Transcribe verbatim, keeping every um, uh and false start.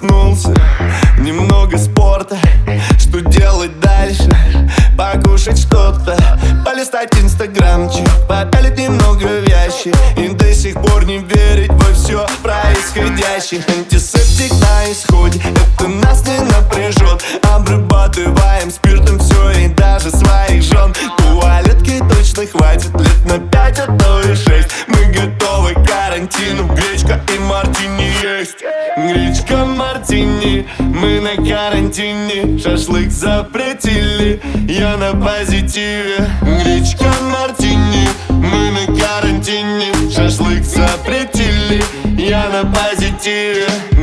проснулся, немного спорта. Что делать дальше? Покушать что-то, полистать инстаграмчик, попялить немного вящи и до сих пор не верить во все происходящее. Антисептик на исходе, это нас не напряжет. Обрабатываем спиртом все и даже своих жен. Туалетки точно хватит лет на пять, а то и шесть. Мы готовы к карантину, гречка и мартини есть. Гречка, мартини, мы на карантине. Шашлык запретили, я на позитиве. Гречка, мартини, мы на карантине. Шашлык запретили, я на позитиве.